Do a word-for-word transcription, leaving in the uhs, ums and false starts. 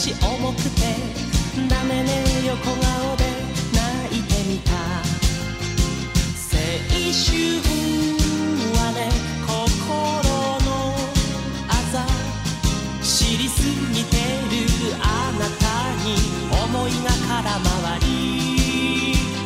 ち重くてダメね横顔で泣いてみた青春